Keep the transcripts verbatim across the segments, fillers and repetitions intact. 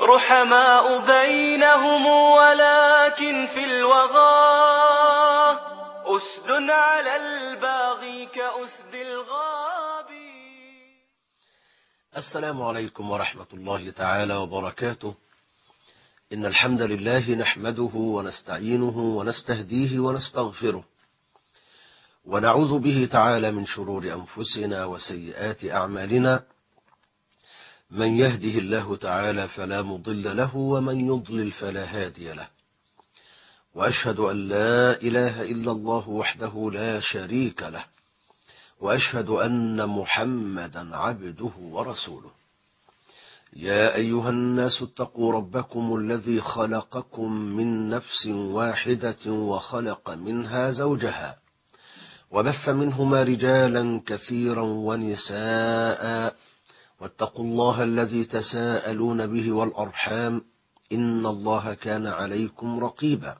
رحماء بينهم ولكن في الوغى أسد على الباغي كأسد الغابي. السلام عليكم ورحمة الله تعالى وبركاته. إن الحمد لله نحمده ونستعينه ونستهديه ونستغفره، ونعوذ به تعالى من شرور أنفسنا وسيئات أعمالنا. من يهده الله تعالى فلا مضل له، ومن يضلل فلا هادي له. وأشهد أن لا إله إلا الله وحده لا شريك له، وأشهد أن محمدا عبده ورسوله. يا أيها الناس اتقوا ربكم الذي خلقكم من نفس واحدة وخلق منها زوجها، وبث منهما رجالا كثيرا ونساء، واتقوا الله الذي تساءلون به والأرحام، إن الله كان عليكم رقيبا.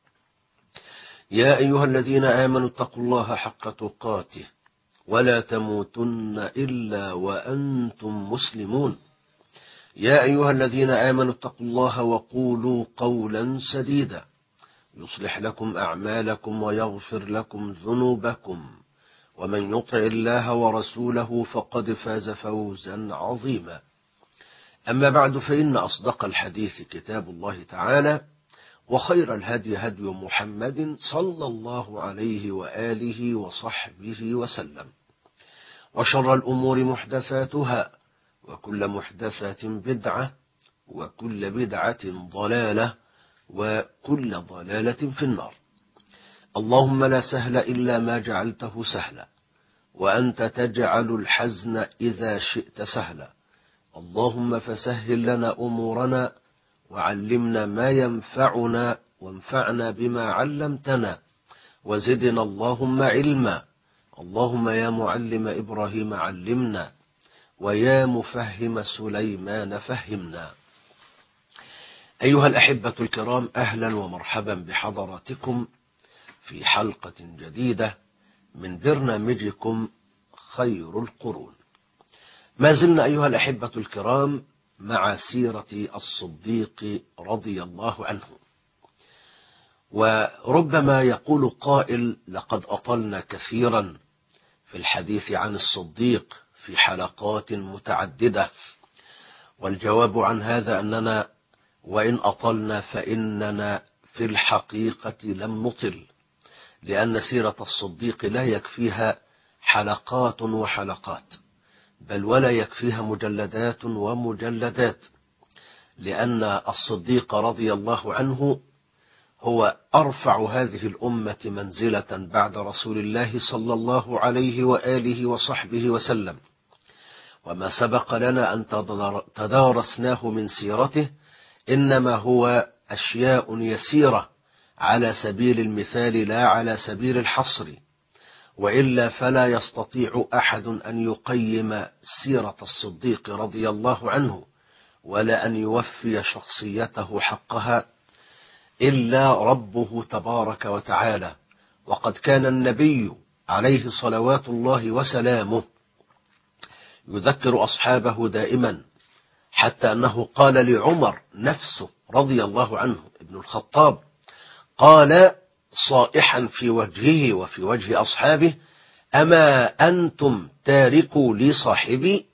يا أيها الذين آمنوا اتقوا الله حق تقاته ولا تموتن إلا وأنتم مسلمون. يا أيها الذين آمنوا اتقوا الله وقولوا قولا سديدا يصلح لكم أعمالكم ويغفر لكم ذنوبكم، ومن يطع الله ورسوله فقد فاز فوزا عظيما. أما بعد، فإن أصدق الحديث كتاب الله تعالى، وخير الهدي هدي محمد صلى الله عليه وآله وصحبه وسلم، وشر الأمور محدثاتها، وكل محدثة بدعة، وكل بدعة ضلالة، وكل ضلالة في النار. اللهم لا سهل إلا ما جعلته سهلا، وأنت تجعل الحزن إذا شئت سهلا. اللهم فسهل لنا أمورنا، وعلمنا ما ينفعنا، وانفعنا بما علمتنا، وزدنا اللهم علما. اللهم يا معلم إبراهيم علمنا، ويا مفهم سليمان فهمنا. أيها الأحبة الكرام، أهلا ومرحبا بحضراتكم في حلقة جديدة من برنامجكم خير القرون. ما زلنا أيها الأحبة الكرام مع سيرة الصديق رضي الله عنه. وربما يقول قائل: لقد أطلنا كثيرا في الحديث عن الصديق في حلقات متعددة، والجواب عن هذا أننا وإن أطلنا فإننا في الحقيقة لم نطل، لأن سيرة الصديق لا يكفيها حلقات وحلقات، بل ولا يكفيها مجلدات ومجلدات، لأن الصديق رضي الله عنه هو أرفع هذه الأمة منزلة بعد رسول الله صلى الله عليه وآله وصحبه وسلم. وما سبق لنا أن تدارسناه من سيرته إنما هو أشياء يسيرة على سبيل المثال لا على سبيل الحصر، وإلا فلا يستطيع أحد أن يقيم سيرة الصديق رضي الله عنه ولا أن يوفي شخصيته حقها إلا ربه تبارك وتعالى. وقد كان النبي عليه صلوات الله وسلامه يذكر أصحابه دائما، حتى أنه قال لعمر نفسه رضي الله عنه ابن الخطاب، قال صائحا في وجهه وفي وجه أصحابه: أما أنتم تاركوا لي صاحبي؟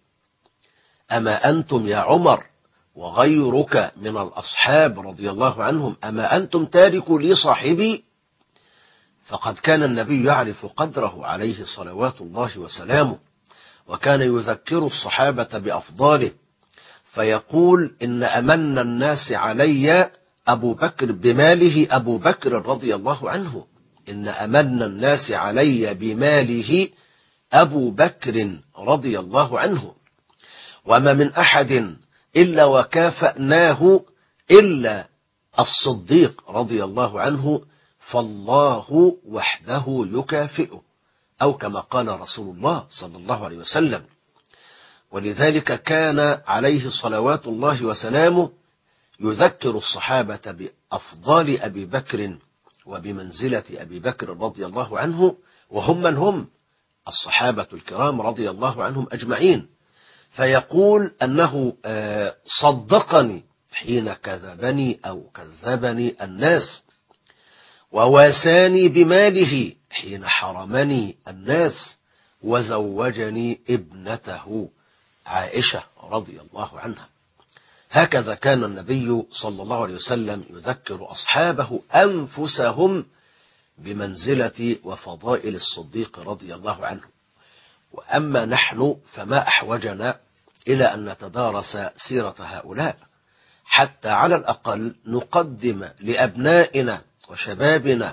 أما أنتم يا عمر وغيرك من الأصحاب رضي الله عنهم، أما أنتم تاركوا لي صاحبي؟ فقد كان النبي يعرف قدره عليه صلوات الله وسلامه، وكان يذكر الصحابة بأفضاله، فيقول: إن أمن الناس علي أبو بكر بماله أبو بكر رضي الله عنه، إن أمن الناس علي بماله أبو بكر رضي الله عنه، وما من أحد إلا وكافأناه إلا الصديق رضي الله عنه، فالله وحده يكافئه، أو كما قال رسول الله صلى الله عليه وسلم. ولذلك كان عليه صلوات الله وسلامه يذكر الصحابة بأفضال أبي بكر وبمنزلة أبي بكر رضي الله عنه، وهم من هم الصحابة الكرام رضي الله عنهم أجمعين. فيقول أنه صدقني حين كذبني أو كذبني الناس، وواساني بماله حين حرمني الناس، وزوجني ابنته عائشة رضي الله عنها. هكذا كان النبي صلى الله عليه وسلم يذكر أصحابه أنفسهم بمنزلة وفضائل الصديق رضي الله عنه. وأما نحن فما أحوجنا إلى أن نتدارس سيرة هؤلاء، حتى على الأقل نقدم لأبنائنا وشبابنا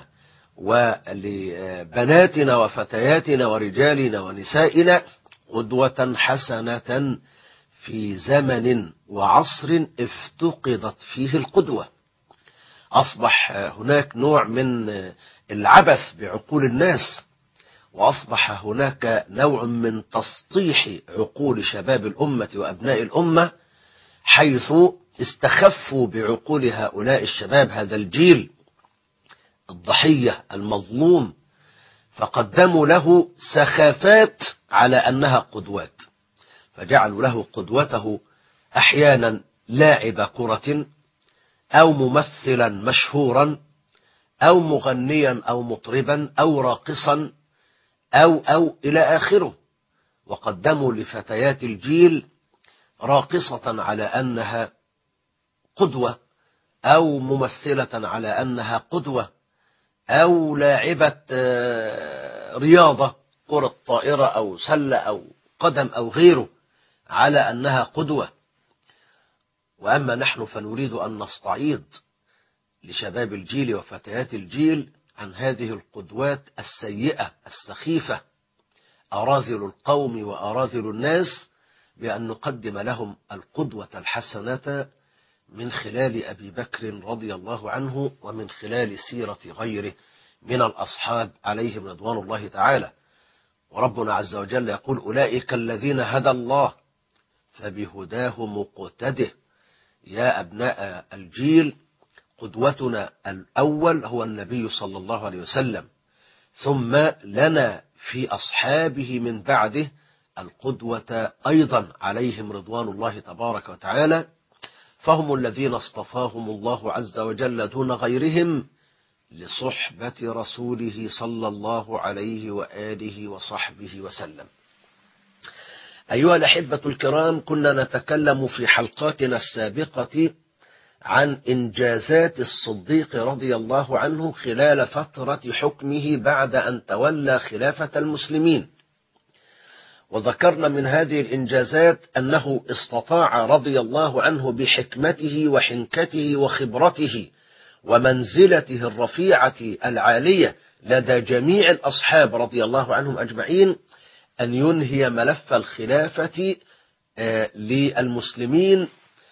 ولبناتنا وفتياتنا ورجالنا ونسائنا قدوة حسنة في زمن وعصر افتقدت فيه القدوة. أصبح هناك نوع من العبث بعقول الناس، وأصبح هناك نوع من تسطيح عقول شباب الأمة وأبناء الأمة، حيث استخفوا بعقول هؤلاء الشباب، هذا الجيل الضحية المظلوم، فقدموا له سخافات على أنها قدوات، فجعلوا له قدوته أحيانا لاعب كرة أو ممثلا مشهورا أو مغنيا أو مطربا أو راقصا أو أو إلى آخره. وقدموا لفتيات الجيل راقصة على أنها قدوة، أو ممثلة على أنها قدوة، أو لاعبة رياضة كرة طائرة أو سلة أو قدم أو غيره على أنها قدوة. وأما نحن فنريد أن نستعيض لشباب الجيل وفتيات الجيل عن هذه القدوات السيئة السخيفة، أراذل القوم وأراذل الناس، بأن نقدم لهم القدوة الحسنة من خلال أبي بكر رضي الله عنه، ومن خلال سيرة غيره من الأصحاب عليهم رضوان الله تعالى. وربنا عز وجل يقول: أولئك الذين هدى الله فبهداه مقتده. يا أبناء الجيل، قدوتنا الأول هو النبي صلى الله عليه وسلم، ثم لنا في أصحابه من بعده القدوة أيضا عليهم رضوان الله تبارك وتعالى، فهم الذين اصطفاهم الله عز وجل دون غيرهم لصحبة رسوله صلى الله عليه وآله وصحبه وسلم. أيها الأحبة الكرام، كنا نتكلم في حلقاتنا السابقة عن إنجازات الصديق رضي الله عنه خلال فترة حكمه بعد أن تولى خلافة المسلمين، وذكرنا من هذه الإنجازات أنه استطاع رضي الله عنه بحكمته وحنكته وخبرته ومنزلته الرفيعة العالية لدى جميع الأصحاب رضي الله عنهم أجمعين أن ينهي ملف الخلافة للمسلمين.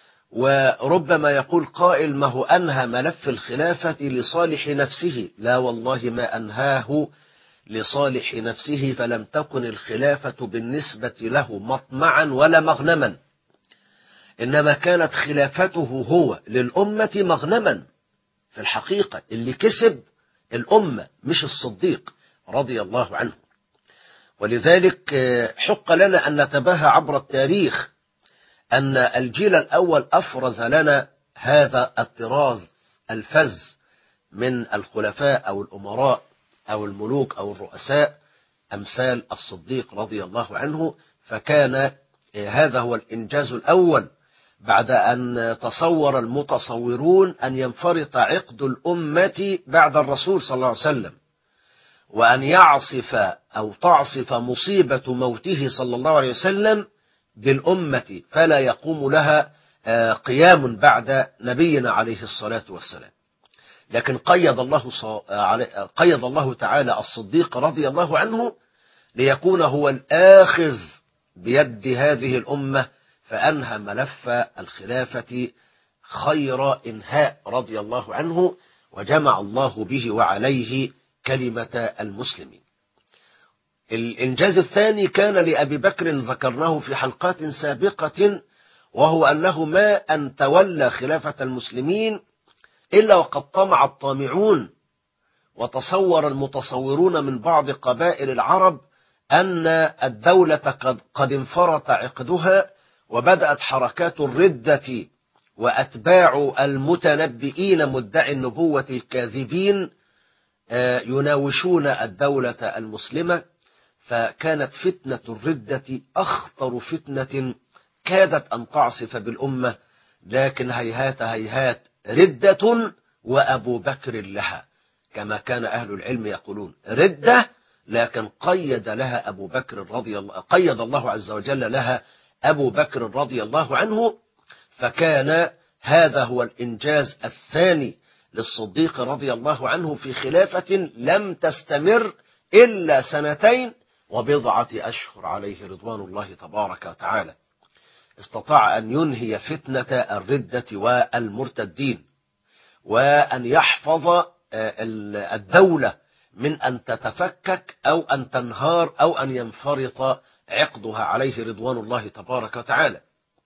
وربما يقول قائل: ما هو أنهى ملف الخلافة لصالح نفسه؟ لا والله، ما أنهاه لصالح نفسه، فلم تكن الخلافة بالنسبة له مطمعا ولا مغنما، إنما كانت خلافته هو للأمة مغنما. في الحقيقة اللي كسب الأمة مش الصديق رضي الله عنه. ولذلك حق لنا أن نتباهى عبر التاريخ أن الجيل الأول أفرز لنا هذا الطراز الفذ من الخلفاء أو الأمراء أو الملوك أو الرؤساء أمثال الصديق رضي الله عنه. فكان هذا هو الإنجاز الأول بعد أن تصور المتصورون أن ينفرط عقد الأمة بعد الرسول صلى الله عليه وسلم، وأن يعصف أو تعصف مصيبة موته صلى الله عليه وسلم بالأمة، فلا يقوم لها قيام بعد نبينا عليه الصلاة والسلام. لكن قيد الله قيد الله تعالى الصديق رضي الله عنه ليكون هو الآخذ بيد هذه الأمة، فأنهى ملف الخلافة خير إنهاء رضي الله عنه، وجمع الله به وعليه كلمة المسلمين. الإنجاز الثاني كان لأبي بكر، ذكرناه في حلقات سابقة، وهو أنه ما أن تولى خلافة المسلمين إلا وقد طمع الطامعون وتصور المتصورون من بعض قبائل العرب أن الدولة قد, قد انفرط عقدها، وبدأت حركات الردة وأتباع المتنبئين مدعي النبوة الكاذبين يناوشون الدولة المسلمة. فكانت فتنة الردة أخطر فتنة كادت أن تعصف بالأمة، لكن هيهات هيهات ردة وأبو بكر لها، كما كان أهل العلم يقولون ردة لكن قيد لها أبو بكر رضي الله قيد الله عز وجل لها أبو بكر رضي الله عنه. فكان هذا هو الإنجاز الثاني للصديق رضي الله عنه في خلافة لم تستمر إلا سنتين وبضعة أشهر عليه رضوان الله تبارك وتعالى. استطاع أن ينهي فتنة الردة والمرتدين، وأن يحفظ الدولة من أن تتفكك أو أن تنهار أو أن ينفرط عقدها عليه رضوان الله تبارك وتعالى.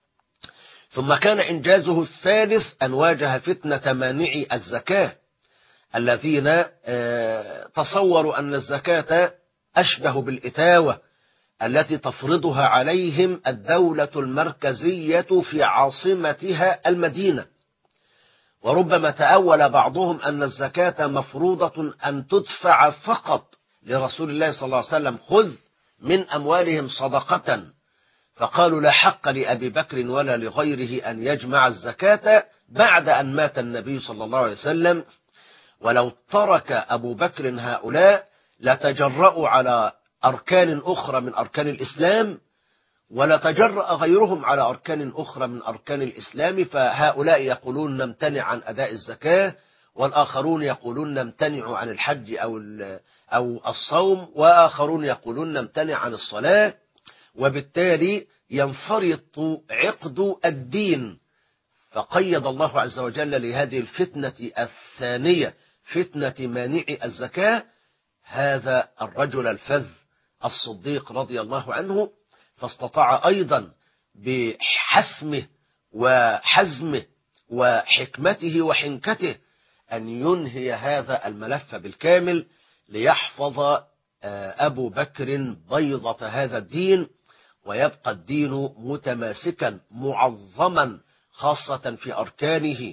ثم كان إنجازه الثالث أن واجه فتنة مانعي الزكاة الذين تصوروا أن الزكاة أشبه بالإتاوة التي تفرضها عليهم الدولة المركزية في عاصمتها المدينة. وربما تأول بعضهم أن الزكاة مفروضة أن تدفع فقط لرسول الله صلى الله عليه وسلم، خذ من أموالهم صدقة، فقالوا لا حق لأبي بكر ولا لغيره أن يجمع الزكاة بعد أن مات النبي صلى الله عليه وسلم. ولو ترك أبو بكر هؤلاء لتجرؤوا على أركان أخرى من أركان الإسلام، ولتجرأ غيرهم على أركان أخرى من أركان الإسلام. فهؤلاء يقولون نمتنع عن أداء الزكاة، والآخرون يقولون نمتنع عن الحج أو أو الصوم، وآخرون يقولون نمتنع عن الصلاة، وبالتالي ينفرط عقد الدين. فقيد الله عز وجل لهذه الفتنة الثانية فتنة مانع الزكاة هذا الرجل الفذ الصديق رضي الله عنه، فاستطاع أيضا بحسمه وحزمه وحكمته وحنكته أن ينهي هذا الملف بالكامل، ليحفظ أبو بكر بيضة هذا الدين، ويبقى الدين متماسكا معظما خاصة في أركانه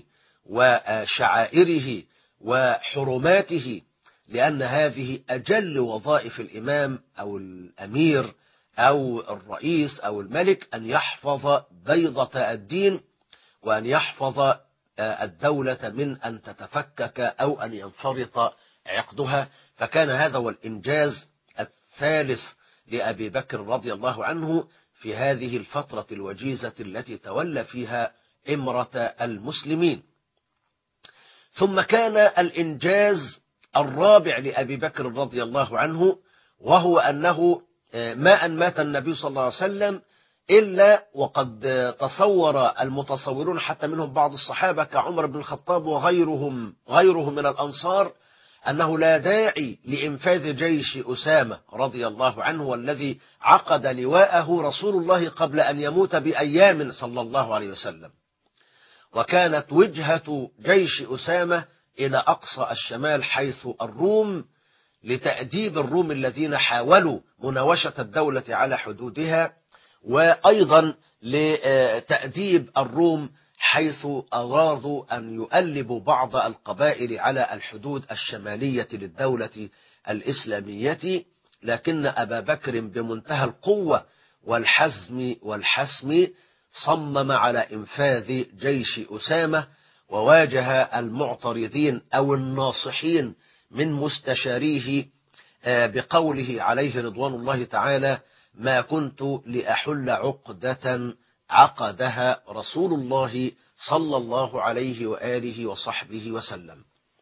وشعائره وحرماته، لأن هذه أجل وظائف الإمام أو الأمير أو الرئيس أو الملك، أن يحفظ بيضة الدين، وأن يحفظ الدولة من أن تتفكك أو أن ينفرط عقدها. فكان هذا هو الإنجاز الثالث لأبي بكر رضي الله عنه في هذه الفترة الوجيزة التي تولى فيها إمرة المسلمين. ثم كان الإنجاز الرابع لأبي بكر رضي الله عنه، وهو أنه ما أن مات النبي صلى الله عليه وسلم إلا وقد تصور المتصورون حتى منهم بعض الصحابة كعمر بن الخطاب وغيرهم غيره من الأنصار أنه لا داعي لإنفاذ جيش أسامة رضي الله عنه، والذي عقد لواءه رسول الله قبل أن يموت بأيام صلى الله عليه وسلم. وكانت وجهة جيش أسامة إلى أقصى الشمال حيث الروم، لتأديب الروم الذين حاولوا مناوشة الدولة على حدودها، وأيضا لتأديب الروم حيث أرادوا أن يؤلبوا بعض القبائل على الحدود الشمالية للدولة الإسلامية. لكن أبا بكر بمنتهى القوة والحزم والحسم صمم على إنفاذ جيش أسامة، وواجه المعترضين أو الناصحين من مستشاريه بقوله عليه رضوان الله تعالى: ما كنت لأحل عقدة عقدها رسول الله صلى الله عليه وآله وصحبه وسلم.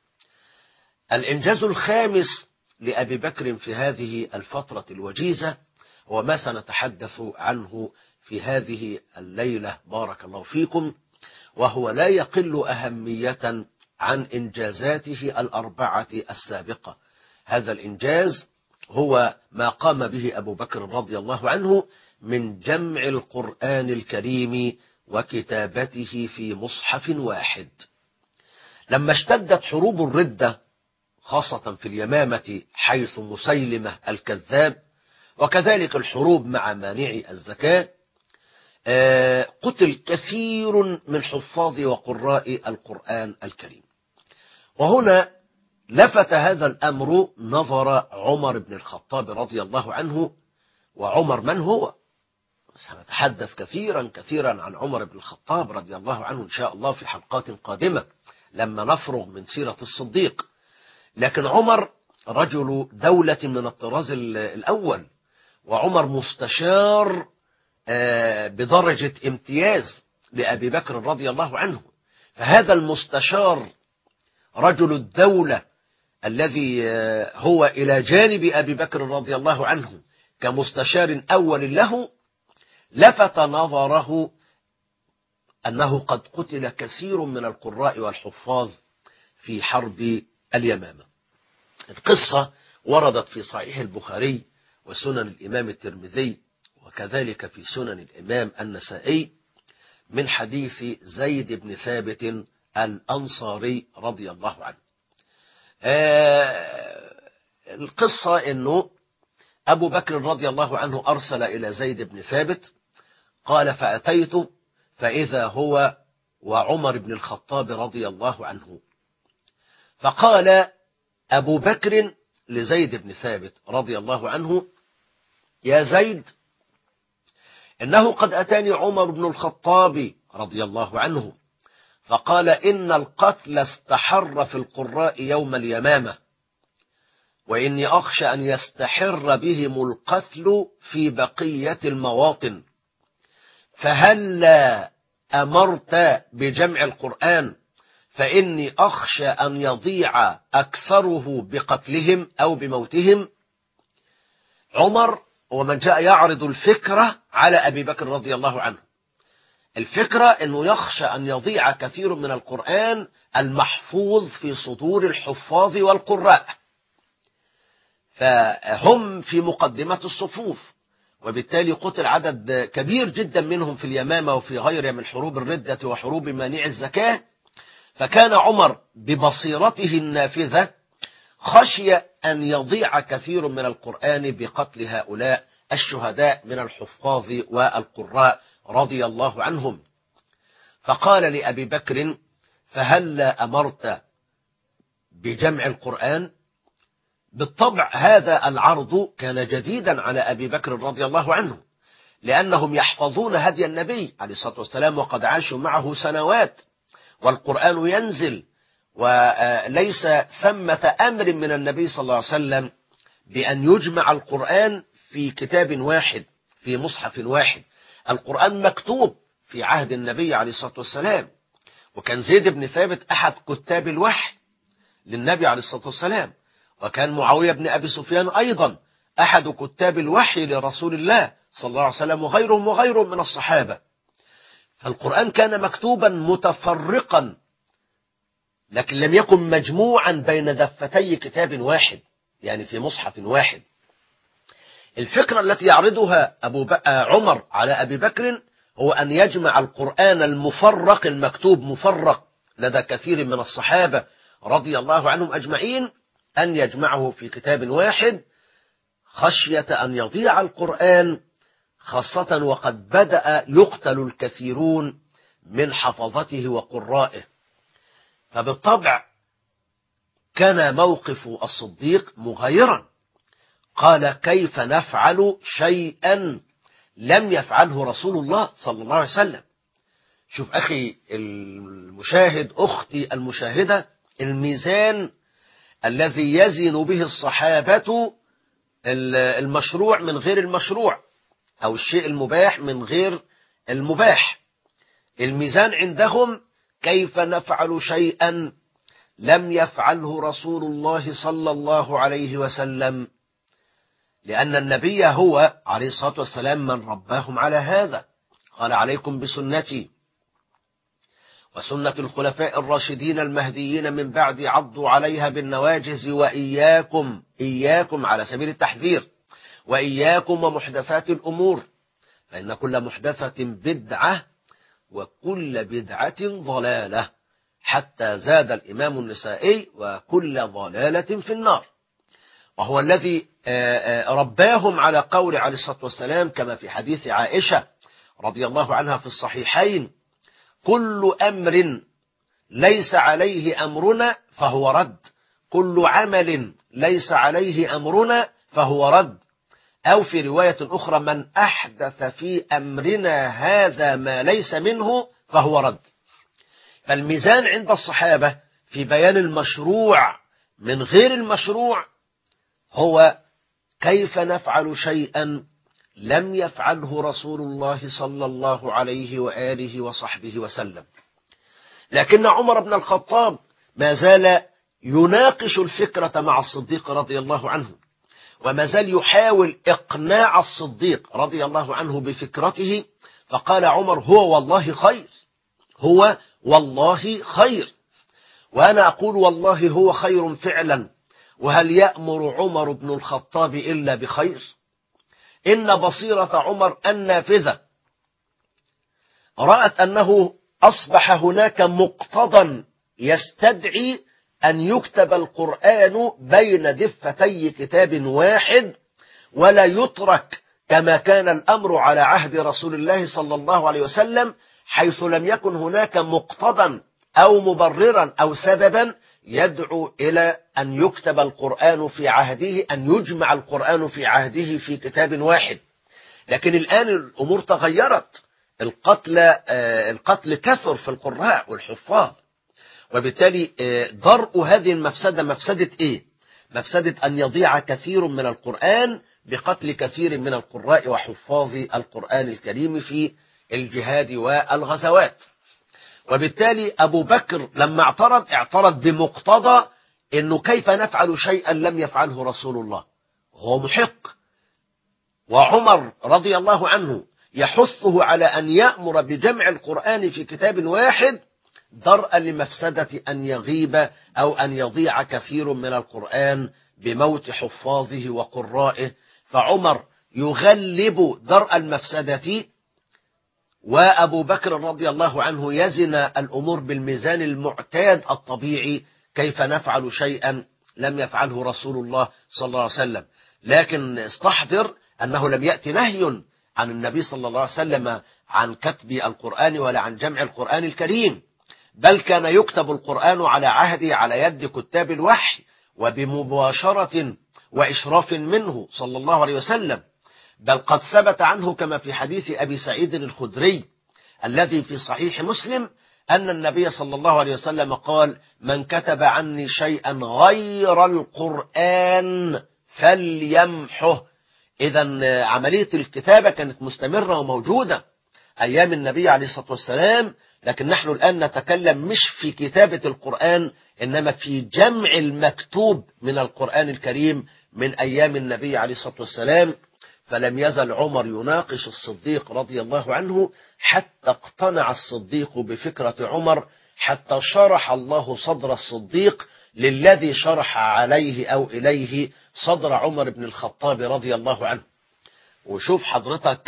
الإنجاز الخامس لأبي بكر في هذه الفترة الوجيزة هو ما سنتحدث عنه في هذه الليلة بارك الله فيكم، وهو لا يقل أهمية عن إنجازاته الأربعة السابقة. هذا الإنجاز هو ما قام به أبو بكر رضي الله عنه من جمع القرآن الكريم وكتابته في مصحف واحد. لما اشتدت حروب الردة خاصة في اليمامة حيث مسيلمة الكذاب، وكذلك الحروب مع مانعي الزكاة، قتل كثير من حفاظ وقراء القرآن الكريم. وهنا لفت هذا الأمر نظر عمر بن الخطاب رضي الله عنه. وعمر من هو؟ سنتحدث كثيرا كثيرا عن عمر بن الخطاب رضي الله عنه إن شاء الله في حلقات قادمة لما نفرغ من سيرة الصديق. لكن عمر رجل دولة من الطراز الأول، وعمر مستشار بدرجة امتياز لأبي بكر رضي الله عنه. فهذا المستشار رجل الدولة الذي هو إلى جانب أبي بكر رضي الله عنه كمستشار أول له، لفت نظره أنه قد قتل كثير من القراء والحفاظ في حرب اليمامة. القصة وردت في صحيح البخاري وسنن الإمام الترمذي وكذلك في سنن الإمام النسائي من حديث زيد بن ثابت الأنصاري رضي الله عنه. آه القصة أنه أبو بكر رضي الله عنه أرسل إلى زيد بن ثابت، قال فأتيت فإذا هو وعمر بن الخطاب رضي الله عنه. فقال أبو بكر لزيد بن ثابت رضي الله عنه: يا زيد، إنه قد أتاني عمر بن الخطاب رضي الله عنه فقال إن القتل استحر في القراء يوم اليمامة، وإني أخشى أن يستحر بهم القتل في بقية المواطن، فهلا أمرت بجمع القرآن، فإني أخشى أن يضيع أكثره بقتلهم أو بموتهم. عمر ومن جاء يعرض الفكرة على أبي بكر رضي الله عنه، الفكرة أنه يخشى أن يضيع كثير من القرآن المحفوظ في صدور الحفاظ والقراء، فهم في مقدمة الصفوف، وبالتالي قتل عدد كبير جدا منهم في اليمامة وفي غيرها من حروب الردة وحروب مانع الزكاة. فكان عمر ببصيرته النافذة خشي أن يضيع كثير من القرآن بقتل هؤلاء الشهداء من الحفاظ والقراء رضي الله عنهم. فقال لأبي بكر: فهلا أمرت بجمع القرآن؟ بالطبع هذا العرض كان جديدا على أبي بكر رضي الله عنه، لأنهم يحفظون هدي النبي عليه الصلاة والسلام وقد عاشوا معه سنوات، والقرآن ينزل، وليس ثمة أمر من النبي صلى الله عليه وسلم بأن يجمع القرآن في كتاب واحد في مصحف واحد. القرآن مكتوب في عهد النبي عليه الصلاة والسلام، وكان زيد بن ثابت أحد كتاب الوحي للنبي عليه الصلاة والسلام، وكان معاوية بن أبي سفيان أيضا أحد كتاب الوحي لرسول الله صلى الله عليه وسلم، وغيرهم وغيرهم من الصحابة. فالقرآن كان مكتوبا متفرقا، لكن لم يكن مجموعا بين دفتي كتاب واحد، يعني في مصحف واحد. الفكرة التي يعرضها أبو ب... عمر على أبي بكر هو أن يجمع القرآن المفرق المكتوب مفرق لدى كثير من الصحابة رضي الله عنهم أجمعين، أن يجمعه في كتاب واحد خشية أن يضيع القرآن، خاصة وقد بدأ يقتل الكثيرون من حفظته وقرائه. فبالطبع كان موقف الصديق مغايرا، قال: كيف نفعل شيئا لم يفعله رسول الله صلى الله عليه وسلم؟ شوف أخي المشاهد، أختي المشاهدة، الميزان الذي يزن به الصحابة المشروع من غير المشروع، أو الشيء المباح من غير المباح. الميزان عندهم كيف نفعل شيئا لم يفعله رسول الله صلى الله عليه وسلم، لأن النبي هو عليه الصلاة والسلام من رباهم على هذا. قال: عليكم بسنتي وسنة الخلفاء الراشدين المهديين من بعد، عضوا عليها بالنواجذ، وإياكم إياكم على سبيل التحذير، وإياكم ومحدثات الأمور، فإن كل محدثة بدعة وكل بدعة ضلالة، حتى زاد الإمام النسائي: وكل ضلالة في النار. وهو الذي رباهم على قول عليه الصلاة والسلام كما في حديث عائشة رضي الله عنها في الصحيحين: كل أمر ليس عليه أمرنا فهو رد، كل عمل ليس عليه أمرنا فهو رد. أو في رواية أخرى: من أحدث في أمرنا هذا ما ليس منه فهو رد. فالميزان عند الصحابة في بيان المشروع من غير المشروع هو كيف نفعل شيئا لم يفعله رسول الله صلى الله عليه وآله وصحبه وسلم. لكن عمر بن الخطاب ما زال يناقش الفكرة مع الصديق رضي الله عنه، وما زال يحاول إقناع الصديق رضي الله عنه بفكرته. فقال عمر: هو والله خير، هو والله خير. وأنا أقول: والله هو خير فعلا. وهل يأمر عمر بن الخطاب إلا بخير؟ إن بصيرة عمر النافذة رأت أنه أصبح هناك مقتضى يستدعي أن يكتب القرآن بين دفتي كتاب واحد، ولا يترك كما كان الأمر على عهد رسول الله صلى الله عليه وسلم، حيث لم يكن هناك مقتضى أو مبررا أو سببا يدعو إلى أن يكتب القرآن في عهده، أن يجمع القرآن في عهده في كتاب واحد. لكن الآن الأمور تغيرت، القتل القتل كثر في القراء والحفاظ، وبالتالي ضرء هذه المفسدة مفسدة إيه؟ مفسدة أن يضيع كثير من القرآن بقتل كثير من القراء وحفاظ القرآن الكريم في الجهاد والغزوات. وبالتالي أبو بكر لما اعترض اعترض بمقتضى أنه كيف نفعل شيئا لم يفعله رسول الله، هو محق. وعمر رضي الله عنه يحثه على أن يأمر بجمع القرآن في كتاب واحد درءا لمفسدة أن يغيب أو أن يضيع كثير من القرآن بموت حفاظه وقرائه. فعمر يغلب درء المفسدة، وأبو بكر رضي الله عنه يزن الأمور بالميزان المعتاد الطبيعي: كيف نفعل شيئا لم يفعله رسول الله صلى الله عليه وسلم. لكن استحضر أنه لم يأتي نهي عن النبي صلى الله عليه وسلم عن كتب القرآن ولا عن جمع القرآن الكريم، بل كان يكتب القرآن على عهده على يد كتاب الوحي وبمباشرة وإشراف منه صلى الله عليه وسلم. بل قد ثبت عنه كما في حديث أبي سعيد الخدري الذي في صحيح مسلم أن النبي صلى الله عليه وسلم قال: من كتب عني شيئا غير القرآن فليمحه. إذن عملية الكتابة كانت مستمرة وموجودة أيام النبي عليه الصلاة والسلام، لكن نحن الآن نتكلم مش في كتابة القرآن، إنما في جمع المكتوب من القرآن الكريم من أيام النبي عليه الصلاة والسلام. فلم يزل عمر يناقش الصديق رضي الله عنه حتى اقتنع الصديق بفكرة عمر، حتى شرح الله صدر الصديق للذي شرح عليه أو إليه صدر عمر بن الخطاب رضي الله عنه. وشوف حضرتك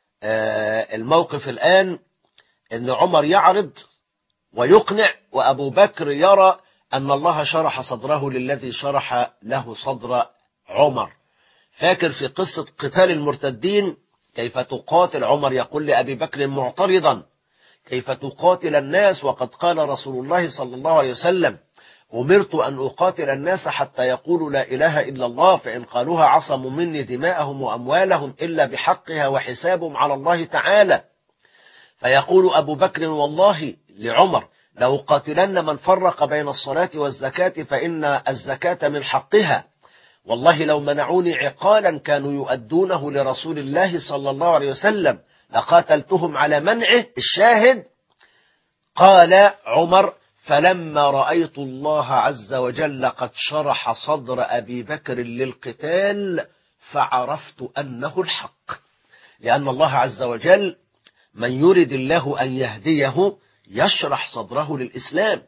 الموقف الآن، أن عمر يعرض ويقنع، وأبو بكر يرى أن الله شرح صدره للذي شرح له صدر عمر. فاكر في قصة قتال المرتدين كيف تقاتل؟ عمر يقول لأبي بكر معترضا: كيف تقاتل الناس وقد قال رسول الله صلى الله عليه وسلم: أمرت أن أقاتل الناس حتى يقولوا لا إله إلا الله، فإن قالوها عصموا مني دماءهم وأموالهم إلا بحقها وحسابهم على الله تعالى. فيقول أبو بكر والله لعمر: لو قاتلن من فرق بين الصلاة والزكاة فإن الزكاة من حقها، والله لو منعوني عقالا كانوا يؤدونه لرسول الله صلى الله عليه وسلم لقاتلتهم على منعه. الشاهد قال عمر: فلما رأيت الله عز وجل قد شرح صدر أبي بكر للقتال فعرفت أنه الحق، لأن الله عز وجل من يرد الله أن يهديه يشرح صدره للإسلام.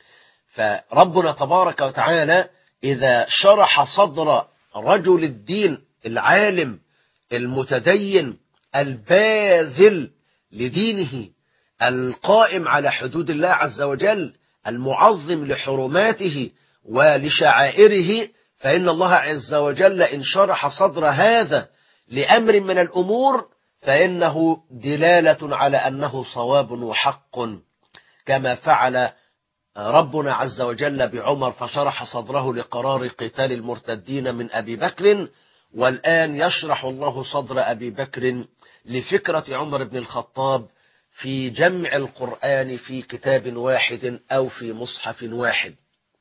فربنا تبارك وتعالى إذا شرح صدر رجل الدين العالم المتدين الباذل لدينه القائم على حدود الله عز وجل المعظم لحرماته ولشعائره، فإن الله عز وجل إن شرح صدر هذا لأمر من الأمور فإنه دلالة على أنه صواب وحق، كما فعل ربنا عز وجل بعمر فشرح صدره لقرار قتال المرتدين من أبي بكر، والآن يشرح الله صدر أبي بكر لفكرة عمر بن الخطاب في جمع القرآن في كتاب واحد أو في مصحف واحد.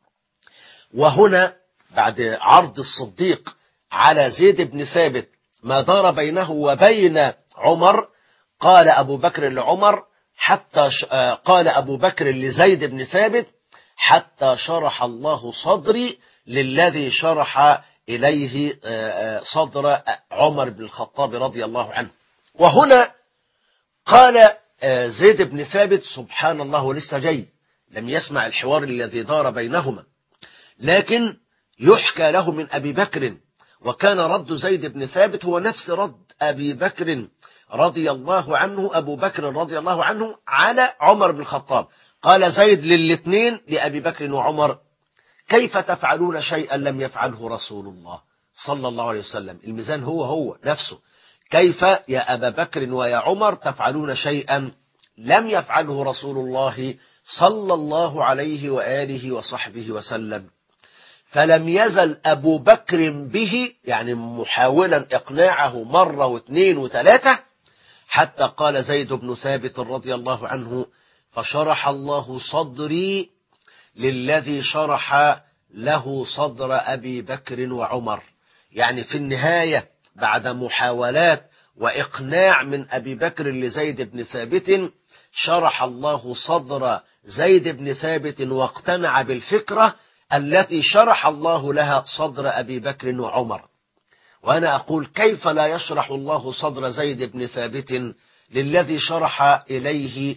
وهنا بعد عرض الصديق على زيد بن ثابت ما دار بينه وبين عمر، قال أبو بكر لعمر حتى ش... قال أبو بكر لزيد بن ثابت: حتى شرح الله صدري للذي شرح إليه صدر عمر بن الخطاب رضي الله عنه. وهنا قال زيد بن ثابت: سبحان الله، ولسه جاي لم يسمع الحوار الذي دار بينهما، لكن يحكى له من أبي بكر، وكان رد زيد بن ثابت هو نفس رد أبي بكر رضي الله عنه أبو بكر رضي الله عنه على عمر بن الخطاب. قال زيد للاثنين لأبي بكر وعمر: كيف تفعلون شيئا لم يفعله رسول الله صلى الله عليه وسلم؟ الميزان هو هو نفسه. كيف يا أبا بكر ويا عمر تفعلون شيئا لم يفعله رسول الله صلى الله عليه وآله وصحبه وسلم؟ فلم يزل أبو بكر به، يعني محاولا إقناعه مرة واثنين وثلاثة، حتى قال زيد بن ثابت رضي الله عنه: فشرح الله صدري للذي شرح له صدر أبي بكر وعمر. يعني في النهاية بعد محاولات وإقناع من أبي بكر لزيد بن ثابت، شرح الله صدر زيد بن ثابت واقتنع بالفكرة التي شرح الله لها صدر أبي بكر وعمر. وأنا أقول: كيف لا يشرح الله صدر زيد بن ثابت للذي شرح إليه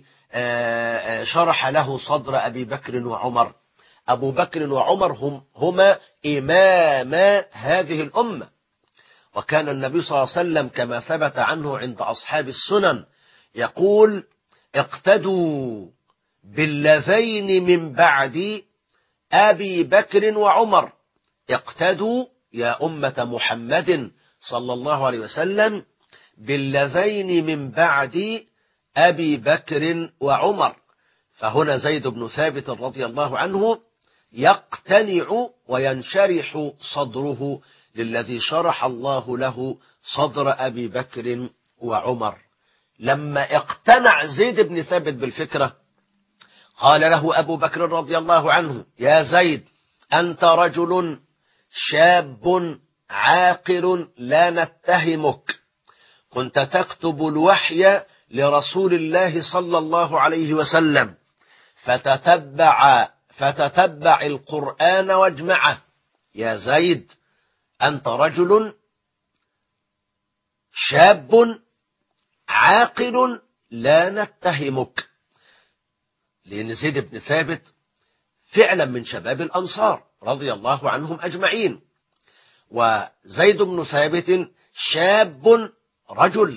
شرح له صدر أبي بكر وعمر؟ أبو بكر وعمر هم هما إماما هذه الأمة، وكان النبي صلى الله عليه وسلم كما ثبت عنه عند أصحاب السنن يقول: اقتدوا باللذين من بعد أبي بكر وعمر. اقتدوا يا أمة محمد صلى الله عليه وسلم باللذين من بعد أبي بكر وعمر. فهنا زيد بن ثابت رضي الله عنه يقتنع وينشرح صدره للذي شرح الله له صدر أبي بكر وعمر. لما اقتنع زيد بن ثابت بالفكرة قال له أبو بكر رضي الله عنه: يا زيد، أنت رجل شاب عاقل لا نتهمك، كنت تكتب الوحي لرسول الله صلى الله عليه وسلم، فتتبع فتتبع القرآن واجمعه. يا زيد، أنت رجل شاب عاقل لا نتهمك. لأن زيد بن ثابت فعلا من شباب الأنصار رضي الله عنهم أجمعين، وزيد بن ثابت شاب رجل،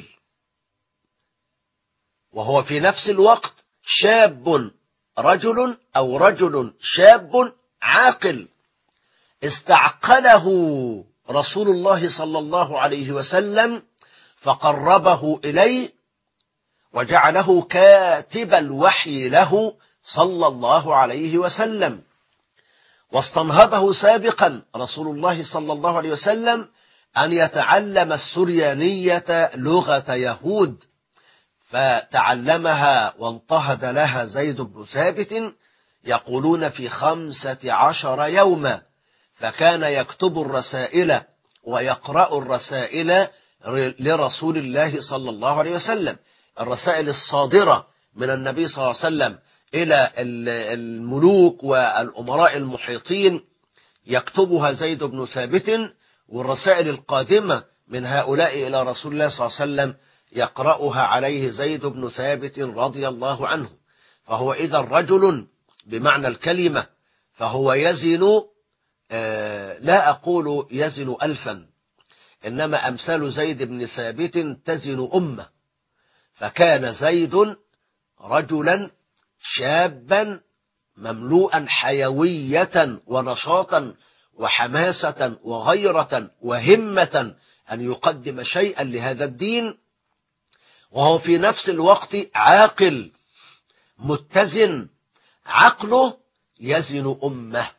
وهو في نفس الوقت شاب رجل أو رجل شاب عاقل. استعقله رسول الله صلى الله عليه وسلم فقربه إليه وجعله كاتب الوحي له صلى الله عليه وسلم، واستنهضه سابقا رسول الله صلى الله عليه وسلم أن يتعلم السريانية لغة يهود، فتعلمها وانتهض لها زيد بن ثابت يقولون في خمسة عشر يوما، فكان يكتب الرسائل ويقرأ الرسائل لرسول الله صلى الله عليه وسلم، الرسائل الصادرة من النبي صلى الله عليه وسلم إلى الملوك والأمراء المحيطين يكتبها زيد بن ثابت، والرسائل القادمة من هؤلاء إلى رسول الله صلى الله عليه وسلم يقرأها عليه زيد بن ثابت رضي الله عنه. فهو إذا رجل بمعنى الكلمة، فهو يزن، لا أقول يزن ألفا، إنما أمثال زيد بن ثابت تزن أمة. فكان زيد رجلا شابا مملوءا حيوية ونشاطا وحماسة وغيرة وهمة أن يقدم شيئا لهذا الدين، وهو في نفس الوقت عاقل متزن، عقله يزن أمه.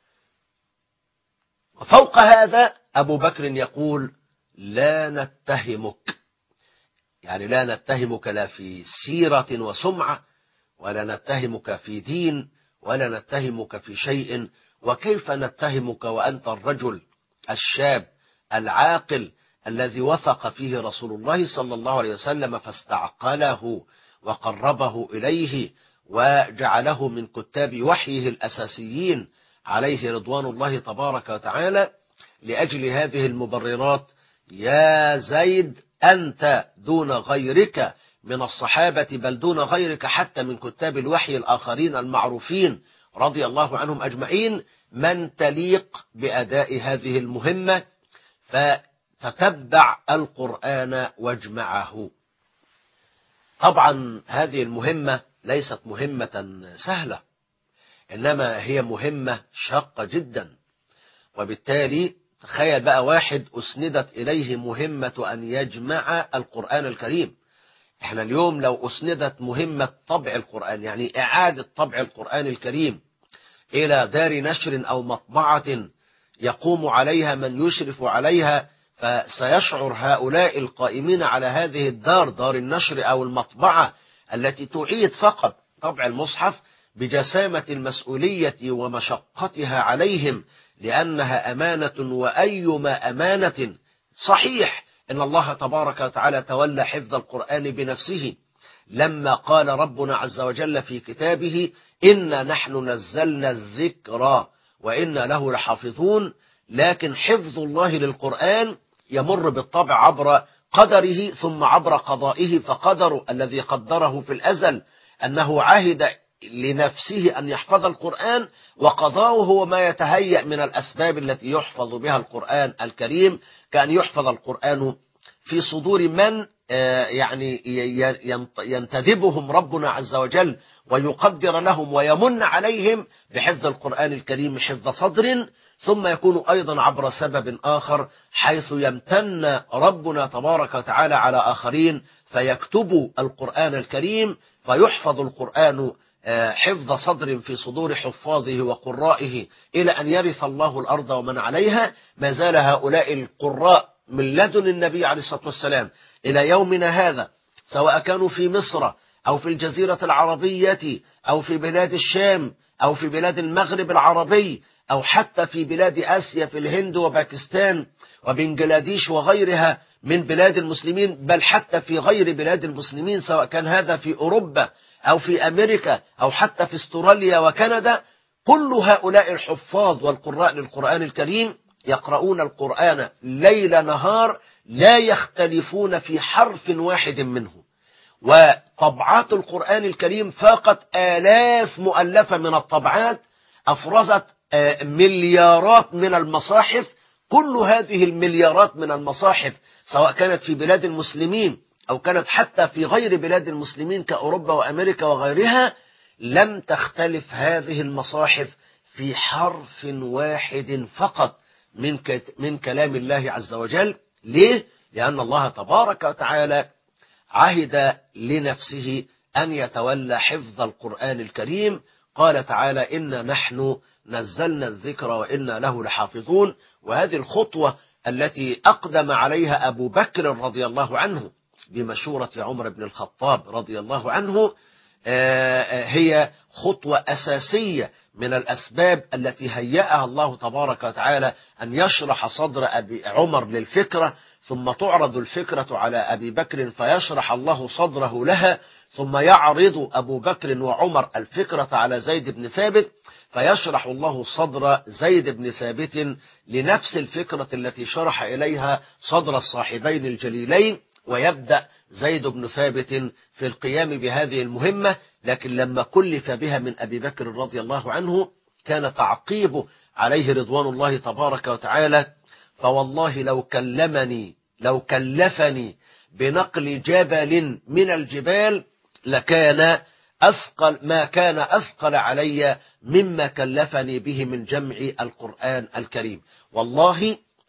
وفوق هذا أبو بكر يقول لا نتهمك، يعني لا نتهمك لا في سيرة وسمعة، ولا نتهمك في دين، ولا نتهمك في شيء. وكيف نتهمك وأنت الرجل الشاب العاقل الذي وثق فيه رسول الله صلى الله عليه وسلم فاستعقله وقربه إليه وجعله من كتاب وحيه الأساسيين عليه رضوان الله تبارك وتعالى. لأجل هذه المبررات يا زيد أنت دون غيرك من الصحابة، بل دون غيرك حتى من كتاب الوحي الآخرين المعروفين رضي الله عنهم أجمعين، من تليق بأداء هذه المهمة، فتتبع القرآن واجمعه. طبعا هذه المهمة ليست مهمة سهلة، إنما هي مهمة شاقة جدا. وبالتالي تخيل بقى واحد أسندت إليه مهمة أن يجمع القرآن الكريم. احنا اليوم لو أسندت مهمة طبع القرآن، يعني إعادة طبع القرآن الكريم إلى دار نشر أو مطبعة يقوم عليها من يشرف عليها، فسيشعر هؤلاء القائمين على هذه الدار، دار النشر أو المطبعة التي تعيد فقط طبع المصحف، بجسامة المسؤولية ومشقتها عليهم، لأنها أمانة. وأيما أمانة صحيح إن الله تبارك وتعالى تولى حفظ القرآن بنفسه لما قال ربنا عز وجل في كتابه إنا نحن نزلنا الذكر وإنا له لحافظون. لكن حفظ الله للقرآن يمر بالطبع عبر قدره ثم عبر قضائه، فقدر الذي قدره في الأزل أنه عهد لنفسه أن يحفظ القرآن، وقضاؤه هو ما يتهيأ من الأسباب التي يحفظ بها القرآن الكريم، كأن يحفظ القرآن في صدور من يعني ينتدبهم ربنا عز وجل ويقدر لهم ويمن عليهم بحفظ القرآن الكريم حفظ صدر، ثم يكون أيضا عبر سبب آخر، حيث يمتن ربنا تبارك وتعالى على آخرين فيكتبوا القرآن الكريم، فيحفظ القرآن حفظ صدر في صدور حفاظه وقرائه إلى أن يرث الله الأرض ومن عليها. ما زال هؤلاء القراء من لدن النبي عليه الصلاة والسلام إلى يومنا هذا، سواء كانوا في مصر أو في الجزيرة العربية أو في بلاد الشام أو في بلاد المغرب العربي أو حتى في بلاد آسيا في الهند وباكستان وبنجلاديش وغيرها من بلاد المسلمين، بل حتى في غير بلاد المسلمين، سواء كان هذا في أوروبا أو في أمريكا أو حتى في استراليا وكندا. كل هؤلاء الحفاظ والقراء للقرآن الكريم يقرؤون القرآن ليل نهار، لا يختلفون في حرف واحد منه. وطبعات القرآن الكريم فاقت آلاف مؤلفة من الطبعات، أفرزت مليارات من المصاحف. كل هذه المليارات من المصاحف سواء كانت في بلاد المسلمين أو كانت حتى في غير بلاد المسلمين كأوروبا وأمريكا وغيرها، لم تختلف هذه المصاحف في حرف واحد فقط من من كلام الله عز وجل. ليه؟ لأن الله تبارك وتعالى عهد لنفسه أن يتولى حفظ القرآن الكريم. قال تعالى إنا نحن نزلنا الذكر وإنا له لحافظون. وهذه الخطوة التي أقدم عليها أبو بكر رضي الله عنه بمشورة عمر بن الخطاب رضي الله عنه هي خطوة أساسية من الأسباب التي هيأها الله تبارك وتعالى أن يشرح صدر أبي عمر للفكرة، ثم تعرض الفكرة على أبي بكر فيشرح الله صدره لها، ثم يعرض أبو بكر وعمر الفكرة على زيد بن ثابت فيشرح الله صدر زيد بن ثابت لنفس الفكرة التي شرح إليها صدر الصاحبين الجليلين، ويبدأ زيد بن ثابت في القيام بهذه المهمة. لكن لما كلف بها من أبي بكر رضي الله عنه كان تعقيبه عليه رضوان الله تبارك وتعالى فوالله لو كلمني لو كلفني بنقل جبل من الجبال لكان أثقل ما كان أثقل علي مما كلفني به من جمع القرآن الكريم. والله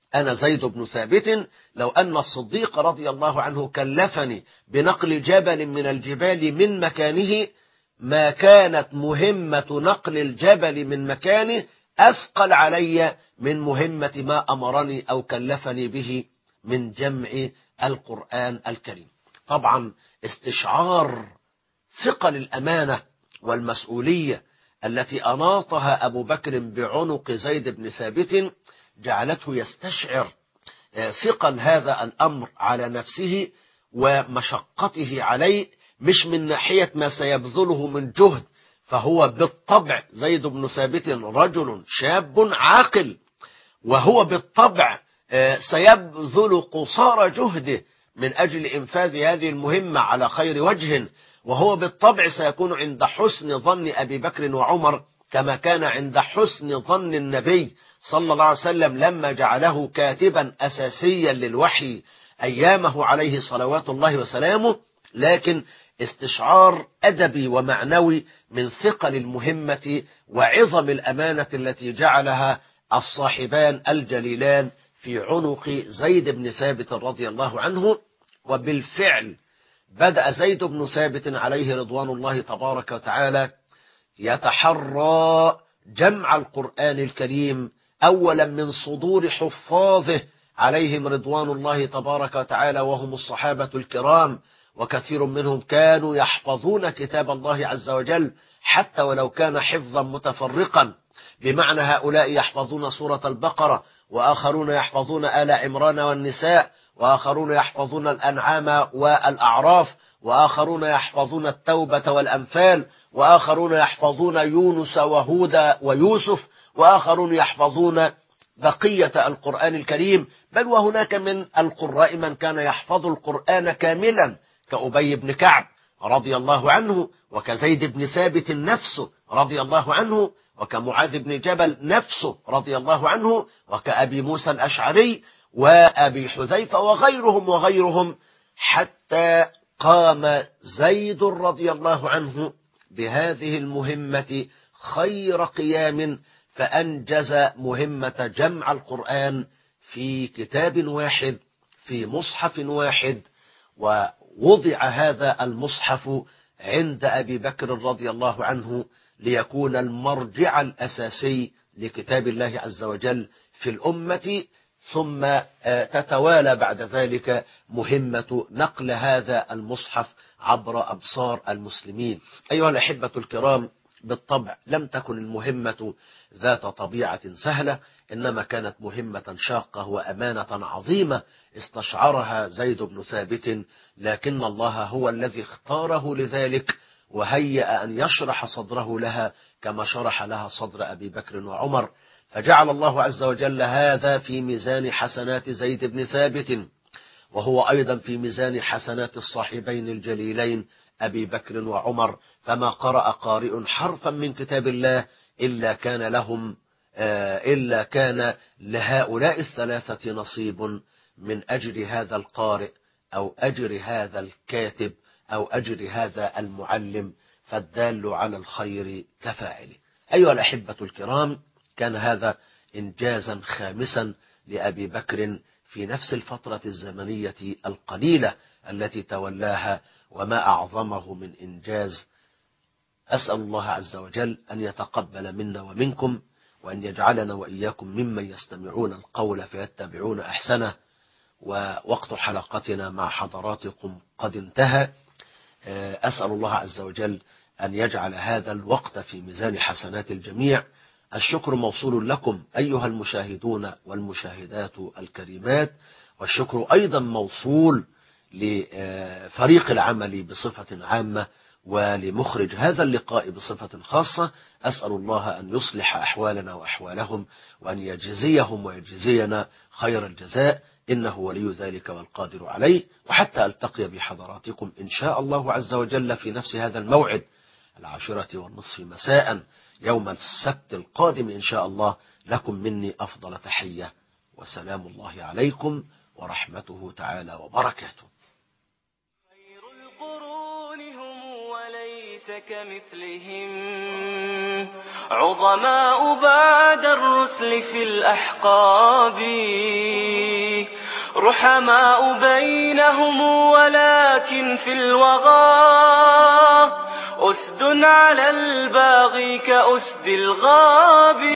أنا زيد بن ثابت لو أن الصديق رضي الله عنه كلفني بنقل جبل من الجبال من مكانه ما كانت مهمة نقل الجبل من مكانه أثقل علي من مهمة ما أمرني أو كلفني به من جمع القرآن الكريم. طبعا استشعار ثقل الأمانة والمسؤولية التي أناطها أبو بكر بعنق زيد بن ثابت جعلته يستشعر ثقل هذا الأمر على نفسه ومشقته عليه، مش من ناحية ما سيبذله من جهد، فهو بالطبع زيد بن ثابت رجل شاب عاقل، وهو بالطبع سيبذل قصارى جهده من أجل إنفاذ هذه المهمة على خير وجه، وهو بالطبع سيكون عند حسن ظن أبي بكر وعمر كما كان عند حسن ظن النبي صلى الله عليه وسلم لما جعله كاتبا أساسيا للوحي أيامه عليه صلوات الله وسلامه. لكن استشعار أدبي ومعنوي من ثقل المهمة وعظم الأمانة التي جعلها الصاحبان الجليلان في عنق زيد بن ثابت رضي الله عنه. وبالفعل بدأ زيد بن ثابت عليه رضوان الله تبارك وتعالى يتحرى جمع القرآن الكريم أولا من صدور حفاظه عليهم رضوان الله تبارك وتعالى، وهم الصحابة الكرام، وكثير منهم كانوا يحفظون كتاب الله عز وجل حتى ولو كان حفظا متفرقا، بمعنى هؤلاء يحفظون سورة البقرة، وآخرون يحفظون آل عمران والنساء، وآخرون يحفظون الأنعام والأعراف، وآخرون يحفظون التوبة والأنفال، وآخرون يحفظون يونس وهود ويوسف، وآخرون يحفظون بقية القرآن الكريم. بل وهناك من القراء من كان يحفظ القرآن كاملا كأبي بن كعب رضي الله عنه، وكزيد بن ثابت نفسه رضي الله عنه، وكمعاذ بن جبل نفسه رضي الله عنه، وكأبي موسى الأشعري وأبي حذيفة وغيرهم وغيرهم، حتى قام زيد رضي الله عنه بهذه المهمة خير قيام، فأنجز مهمة جمع القرآن في كتاب واحد في مصحف واحد. ووضع هذا المصحف عند أبي بكر رضي الله عنه ليكون المرجع الأساسي لكتاب الله عز وجل في الأمة، ثم تتوالى بعد ذلك مهمة نقل هذا المصحف عبر أبصار المسلمين. أيها الأحبة الكرام، بالطبع لم تكن المهمة ذات طبيعة سهلة، إنما كانت مهمة شاقة وأمانة عظيمة استشعرها زيد بن ثابت، لكن الله هو الذي اختاره لذلك وهيأ أن يشرح صدره لها كما شرح لها صدر أبي بكر وعمر، فجعل الله عز وجل هذا في ميزان حسنات زيد بن ثابت، وهو أيضا في ميزان حسنات الصاحبين الجليلين أبي بكر وعمر. فما قرأ قارئ حرفا من كتاب الله إلا كان لهم إلا كان لهؤلاء الثلاثة نصيب من أجر هذا القارئ أو أجر هذا الكاتب أو أجر هذا المعلم، فالدال على الخير كفاعله. أيها الأحبة الكرام، كان هذا إنجازا خامسا لأبي بكر في نفس الفترة الزمنية القليلة التي تولاها، وما أعظمه من إنجاز. أسأل الله عز وجل أن يتقبل منا ومنكم، وأن يجعلنا وإياكم ممن يستمعون القول فيتبعون أحسنه. ووقت حلقتنا مع حضراتكم قد انتهى. أسأل الله عز وجل أن يجعل هذا الوقت في ميزان حسنات الجميع. الشكر موصول لكم أيها المشاهدون والمشاهدات الكريمات، والشكر أيضا موصول لفريق العمل بصفة عامة ولمخرج هذا اللقاء بصفة خاصة. أسأل الله أن يصلح أحوالنا وأحوالهم، وأن يجزيهم ويجزينا خير الجزاء، إنه ولي ذلك والقادر عليه. وحتى ألتقي بحضراتكم إن شاء الله عز وجل في نفس هذا الموعد العاشرة والنصف مساء يوم السبت القادم إن شاء الله، لكم مني أفضل تحية، وسلام الله عليكم ورحمته تعالى وبركاته. خير القرون هم وليس ليس كمثلهم عظماء بعد الرسل في الأحقاب رحماء بينهم ولكن في الوغى أسد على الباغي كأسد الغاب.